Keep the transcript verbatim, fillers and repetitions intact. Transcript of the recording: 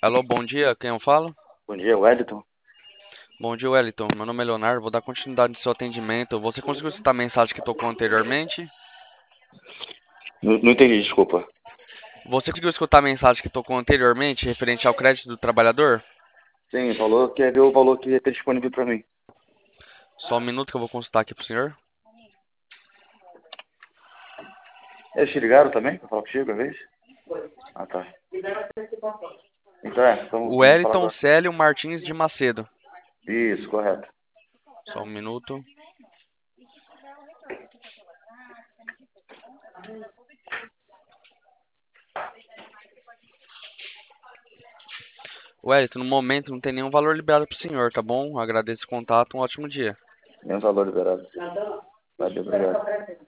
Alô, bom dia, quem eu falo? Bom dia, Wellington. Bom dia, Wellington. Meu nome é Leonardo, vou dar continuidade no seu atendimento. Você conseguiu escutar a mensagem que tocou anteriormente? Não, não entendi, desculpa. Você conseguiu escutar a mensagem que tocou anteriormente, referente ao crédito do trabalhador? Sim, falou que ia ver o valor que ia ter disponível para mim. Só um minuto que eu vou consultar aqui pro senhor. Eles te ligaram também pra falar contigo, a vez? Ah, tá. Então é, então O vamos falar Wellington agora. Célio Martins de Macedo. Isso, correto. Só um minuto. Wellington, no momento não tem nenhum valor liberado pro senhor, tá bom? Agradeço o contato, um ótimo dia. Menos valor liberado. Valeu, obrigado.